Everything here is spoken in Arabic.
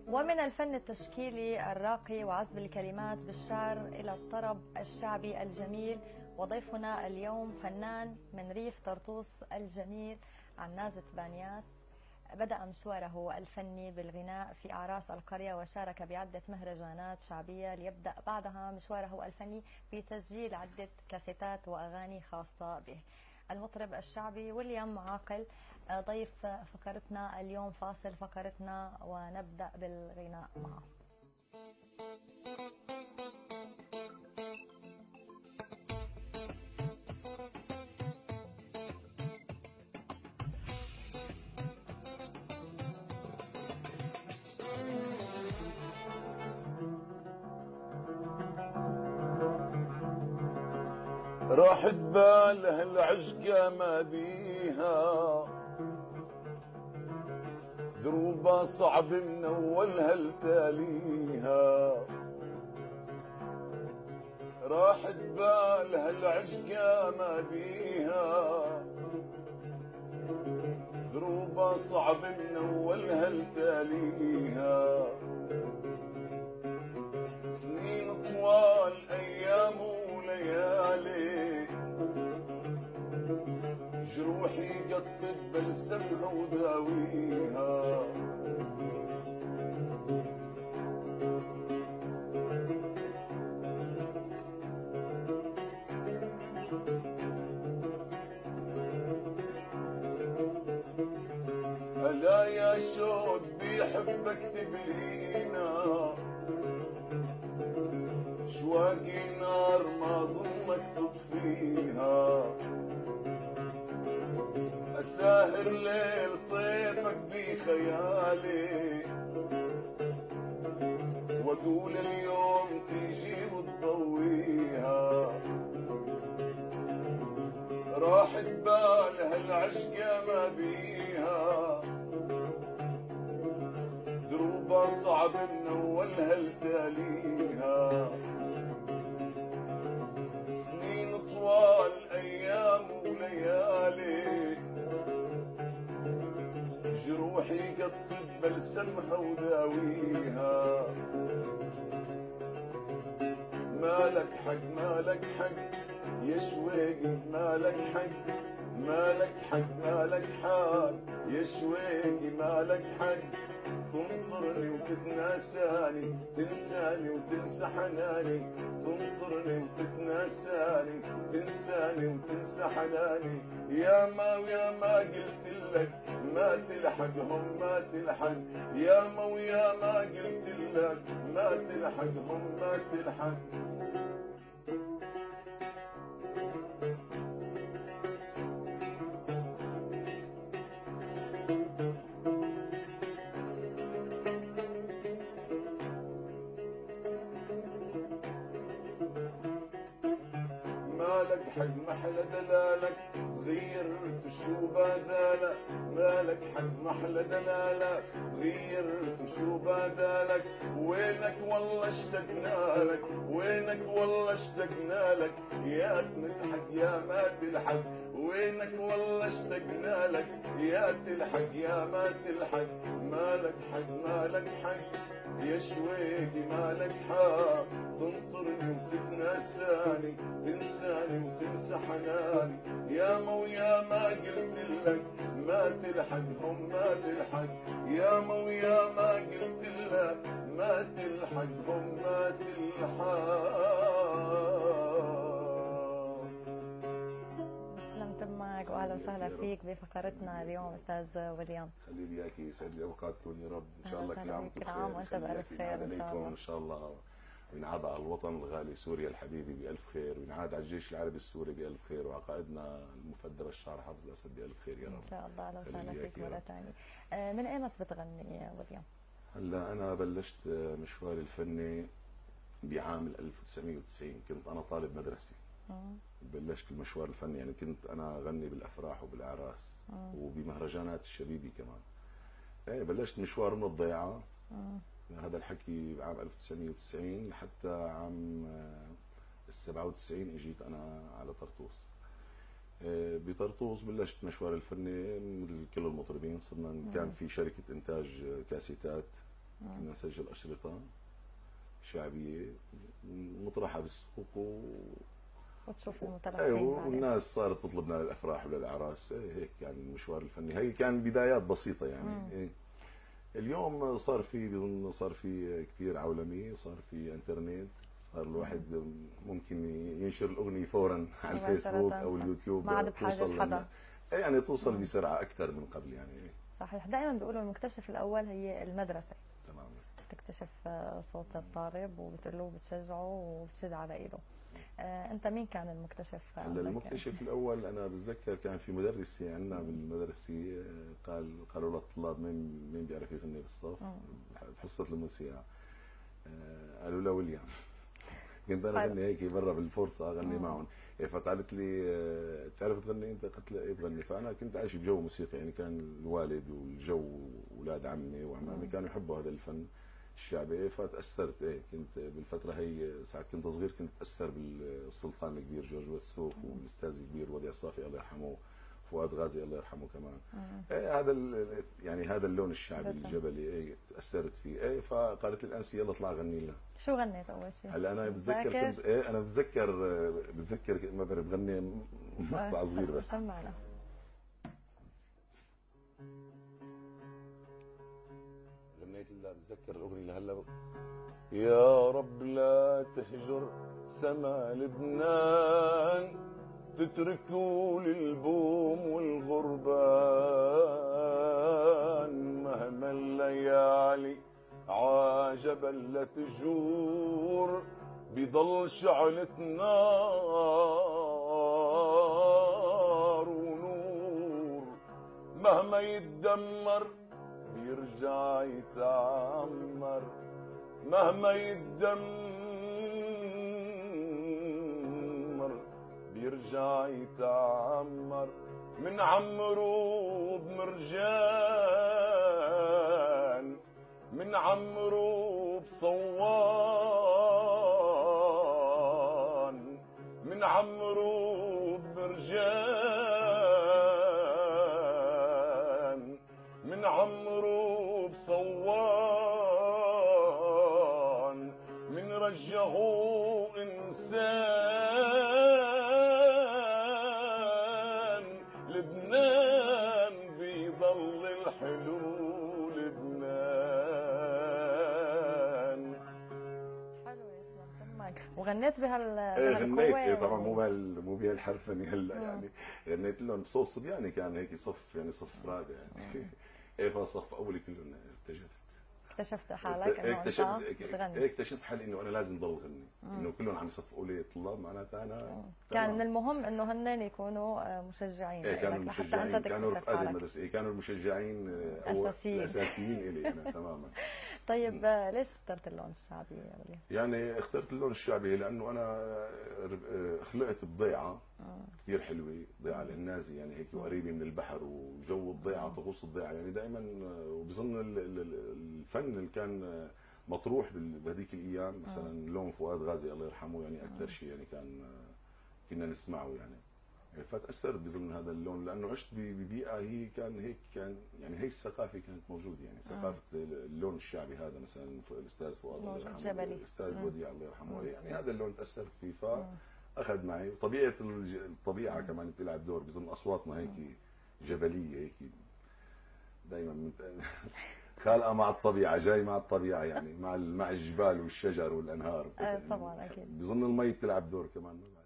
ومن الفن التشكيلي الراقي وعزف الكلمات بالشعر إلى الطرب الشعبي الجميل. وضيفنا اليوم فنان من ريف طرطوس الجميل عنازة بانياس. بدأ مشواره الفني بالغناء في أعراس القرية وشارك بعدة مهرجانات شعبية، ليبدأ بعدها مشواره الفني بتسجيل عدة كاسيتات وأغاني خاصة به. المطرب الشعبي ويليام عاقل ضيف فقرتنا اليوم، فاصل فقرتنا ونبدأ بالغناء معه. راحت بالها العشقة ما بيها، دروبها صعب من اولها لتاليها. راحت بالها العشقة ما بيها، دروبها صعب من اولها لتاليها. سنين طوال ايام وليالي، جروحي قطت بلسمها وداويها. ألا يا شوق بيحبك تبلينا، شواقي نار ما ظنك تطفيها. أساهر ليل طيفك بخيالي، وأقول اليوم تيجي وتضويها. راحت بالها العشقة ما بيها، دروبها صعب من أولها لتاليها. سنين طوال أيام وليالي، جروحي قطت بلسمها وداويها. مالك حق مالك حق يا شويقي، مالك حق مالك حق مالك حال يا شويقي، مالك حق تنطرني وتتناساني، تنساني وتنسى حناني. تنطرني وتتناساني، تنساني وتنسى حناني. يا ما ويا ما قلت لك ما تلحقهم ما تلحق. يا ما ويا ما قلت لك ما تلحقهم ما تلحق. مالك حق محلى دلالك غيرت شو بدالك. مالك حق محلى دلالك غيرت شو بدالك. وينك والله اشتقنا لك، وينك والله اشتقنا لك. يا تلحق يا ما تلحق، وينك والله اشتقنا لك. يا تلحق يا ما تلحق. مالك حق مالك حق يا شويقي، مالك حق تنطرني وتتناساني، تنساني وتنسى حناني. يا ما ويا ما قلت لك ما تلحقهم ما تلحق. يا ما ويا ما قلت لك ما تلحقهم ما تلحق. معك واهلا وسهلا فيك بفقرتنا اليوم استاذ ويليام. خلي لي اياكي، يسعد لي اوقاتكم يا رب. ان شاء الله كل عام كل عام وانت بالف خير ان شاء الله. ان شاء الله وينعاد على الوطن الغالي سوريا الحبيبي بألف خير، وينعاد على الجيش العربي السوري بألف خير، وعقائدنا المفدى بشار حافظ الاسد بألف خير يا رب. ان شاء الله. اهلا وسهلا فيك مره ثانيه. من ايمت بتغني يا ويليام؟ هلا انا بلشت مشواري الفني بعام 1990، كنت انا طالب مدرسي. بلشت المشوار الفني، يعني كنت انا اغني بالافراح وبالاعراس وبمهرجانات الشبيبي كمان. يعني بلشت مشوار من الضيعه. هذا الحكي بعام 1990 لحتى عام 97 اجيت انا على طرطوس. بطرطوس بلشت مشوار الفني مثل كل المطربين. صرنا كان في شركه انتاج كاسيتات كنا نسجل اشرطه شعبيه مطرحه بالسوق وتشوف المتلقين ايوه، بعدين. والناس صارت تطلبنا للافراح وللاعراس. هيك كان المشوار الفني، هي كان بدايات بسيطه يعني. اليوم صار في، بظن صار في كثير عولمه، صار في انترنت، صار الواحد ممكن ينشر الاغنيه فورا على الفيسبوك او اليوتيوب، ما عاد بحاجه حدا، يعني توصل بسرعه اكثر من قبل يعني. صحيح. دائما بيقولوا المكتشف الاول هي المدرسه. تمام. تكتشف صوت الطالب وبتقول له وبتشجعه وبتشد على ايده. انت مين كان المكتشف؟ هلا المكتشف الاول انا بتذكر كان في مدرسه عندنا بالمدرسه، قالوا للطلاب مين بيعرف يغني بالصف بحصه الموسيقى، قالوا له ويليام. كنت انا غني هيك برا بالفرصه اغني معهم. فقالت لي بتعرف تغني انت؟ قلت لها ايه بغني. فانا كنت عايش بجو موسيقي يعني، كان الوالد والجو اولاد عمي وعمامي كانوا يحبوا هذا الفن الشعبي. فتاثرت. كنت بالفتره هي ساعه كنت صغير كنت اتاثر بالسلطان الكبير جورج وسوف والاستاذ الكبير وديع الصافي الله يرحمه، فؤاد غازي الله يرحمه كمان. هذا يعني هذا اللون الشعبي الجبلي تاثرت فيه. فقالت لي الانسه يلا اطلع غني لنا. شو غنيت اول شيء؟ هلا انا بتذكر كنت انا بتذكر ما بعرف بغني مقطع صغير بس. سمعنا. غنيت لها بتذكر الاغنيه لهلا. يا رب لا تهجر سما لبنان، تتركوا للبوم والغربان، مهما الليالي عجبل لا تجور، بضل شعلة نار ونور، مهما يتدمر بيرجع يتعمر، مهما يتدمر بيرجع يتعمر، من عمرو بمرجان، من عمرو بصوان، من عمرو بمرجان، من عمرو بصوان، من رجه إنسان، لبنان بيضل الحلو لبنان. حلو يسلم تمك. وغنيت غنيت طبعا مو بهالحرفنه هلا يعني. غنيت لهم بصوت صبياني كان هيك صف يعني صف رابع يعني. فصف اولي كلهم اكتشفت حالك انه اكتشفت حالي انه انا لازم ضل غني، انه كلهم عم يصفقوا لي طلاب معناتها انا كان من المهم انه هن يكونوا مشجعين. كانوا المشجعين، كانوا رفقات المدرسه، كانوا المشجعين الاساسيين الي انا تماما. طيب ليش اخترت اللون الشعبي يا وليد؟ يعني اخترت اللون الشعبي لانه انا خلقت بضيعه كثير حلوه، ضيعه الهنازي يعني هيك وقريبه من البحر، وجو الضيعه طقوس الضيعه يعني دائما. وبظن الفن اللي كان مطروح بهذيك الايام مثلا لون فؤاد غازي الله يرحمه يعني اكثر شيء يعني كنا نسمعه يعني. فتاثرت بظن هذا اللون لانه عشت ببيئه هي كان يعني هي الثقافه كانت موجوده يعني ثقافه اللون الشعبي هذا مثلا الاستاذ فؤاد الله يرحمه، الاستاذ وديع الله يرحمه يعني هذا اللون تاثرت فيه فاخذ معي. وطبيعه الطبيعه كمان بتلعب دور، بظن اصواتنا هيك جبليه هيك دائما خالقه مع الطبيعه، جاي مع الطبيعه يعني مع الجبال والشجر والانهار. طبعا اكيد. بظن المي بتلعب دور كمان.